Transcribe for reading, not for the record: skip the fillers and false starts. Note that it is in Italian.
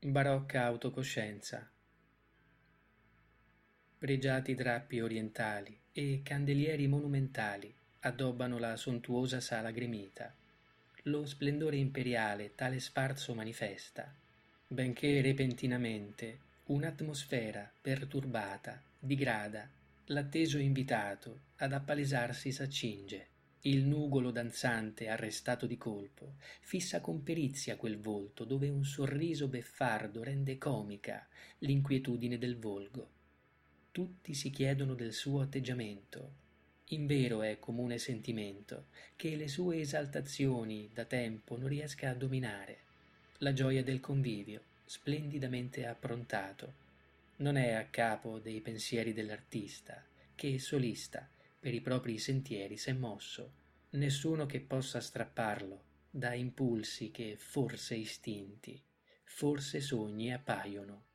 Barocca autocoscienza. Pregiati drappi orientali e candelieri monumentali addobbano la sontuosa sala gremita. Lo splendore imperiale tale sfarzo manifesta, benché repentinamente un'atmosfera perturbata digrada, l'atteso invitato ad appalesarsi s'accinge. Il nugolo danzante, arrestato di colpo, fissa con perizia quel volto dove un sorriso beffardo rende comica l'inquietudine del volgo. Tutti si chiedono del suo atteggiamento. Invero è comune sentimento che le sue esaltazioni da tempo non riesca a dominare. La gioia del convivio, splendidamente approntato, non è a capo dei pensieri dell'artista, che solista per i propri sentieri s'è mosso, nessuno che possa strapparlo da impulsi che forse istinti, forse sogni appaiono.